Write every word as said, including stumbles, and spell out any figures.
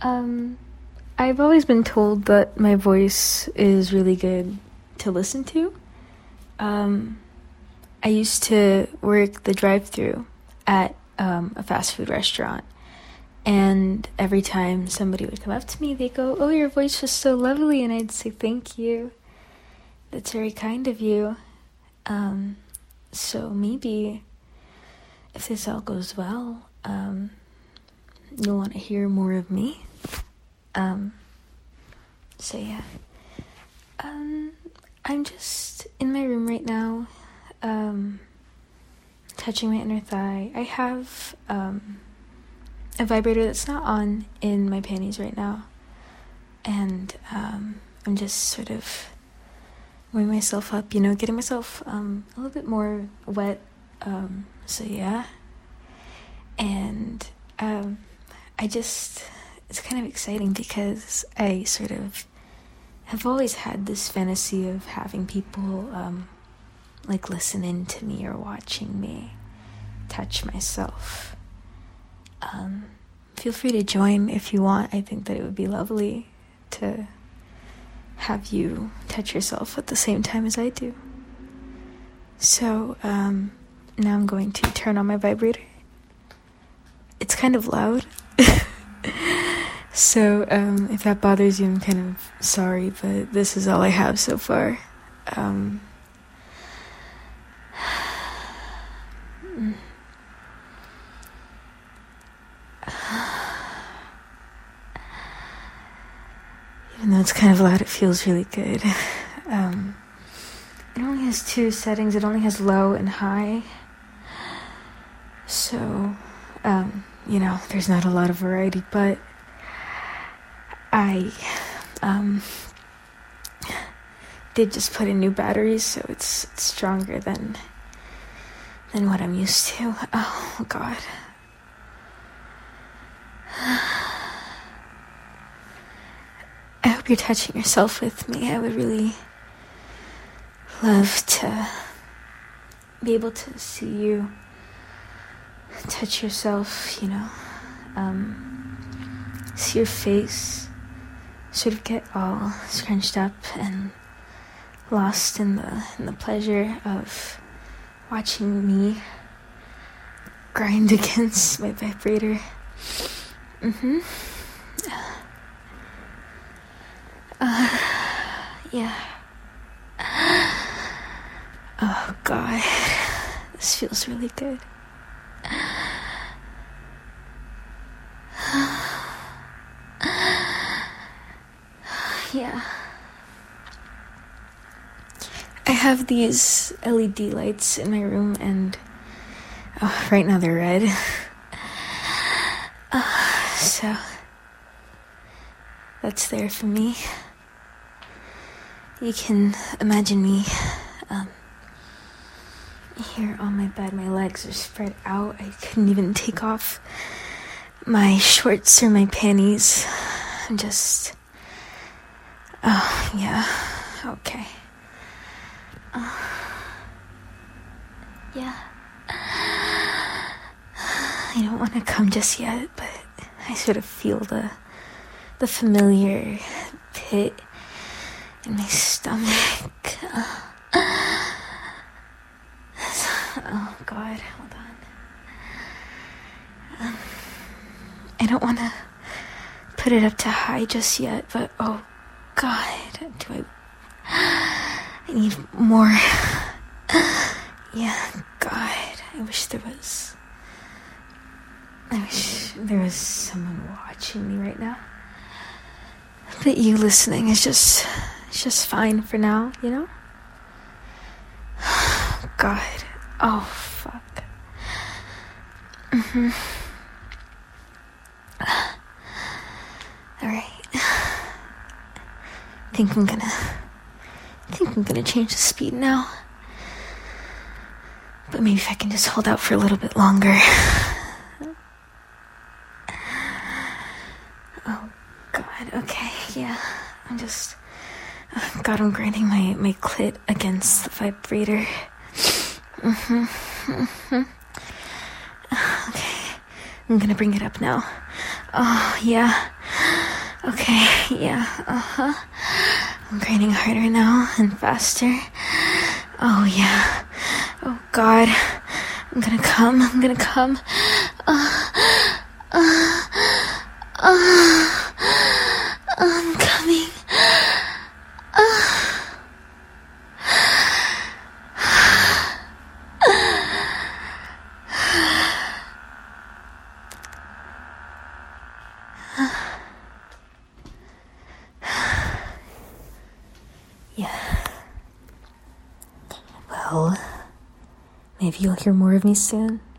Um, I've always been told that my voice is really good to listen to. Um, I used to work the drive-thru at um, a fast food restaurant, and every time somebody would come up to me, they'd go, "Oh, your voice was so lovely," and I'd say, "Thank you. That's very kind of you." Um, so maybe if this all goes well, um, you'll want to hear more of me. Um, so yeah. Um, I'm just in my room right now, um, touching my inner thigh. I have, um, a vibrator that's not on in my panties right now. And, um, I'm just sort of warming myself up, you know, getting myself, um, a little bit more wet. Um, so yeah. And, um, I just, it's kind of exciting because I sort of have always had this fantasy of having people, um, like listening to me or watching me touch myself. Um, feel free to join if you want. I think that it would be lovely to have you touch yourself at the same time as I do. So, um, now I'm going to turn on my vibrator. It's kind of loud. So, um, if that bothers you, I'm kind of sorry, but this is all I have so far. Um, even though it's kind of loud, it feels really good. Um, it only has two settings. It only has low and high. So, um, you know, there's not a lot of variety, but I, um, did just put in new batteries, so it's, it's stronger than, than what I'm used to. Oh, God. I hope you're touching yourself with me. I would really love to be able to see you touch yourself, you know, um, see your face sort of get all scrunched up and lost in the in the pleasure of watching me grind against my vibrator. Mm-hmm. Uh, yeah. Oh, God. This feels really good. Yeah. I have these L E D lights in my room, and oh, right now they're red. Uh, so that's there for me. You can imagine me um, here on my bed. My legs are spread out. I couldn't even take off my shorts or my panties. I'm just... Oh, yeah. Okay. Uh, yeah. I don't want to come just yet, but I sort of feel the the familiar pit in my stomach. Uh, oh, God. Hold on. Um, I don't want to put it up to high just yet, but oh, God, do I... I need more. Yeah, God, I wish there was... I wish there was someone watching me right now. But you listening is just... It's just fine for now, you know? God. Oh, fuck. Mm-hmm. Alright. I think I'm gonna... I think I'm gonna change the speed now. But maybe if I can just hold out for a little bit longer. Oh, God. Okay, yeah. I'm just... Oh, God, I'm grinding my, my clit against the vibrator. Mm-hmm. Mm-hmm. Okay. I'm gonna bring it up now. Oh, yeah. Okay, yeah, uh-huh. I'm grinding harder now and faster. Oh, yeah. Oh, God. I'm gonna come, I'm gonna come. Uh, uh, uh, I'm coming. Uh. Yeah. Well, maybe you'll hear more of me soon.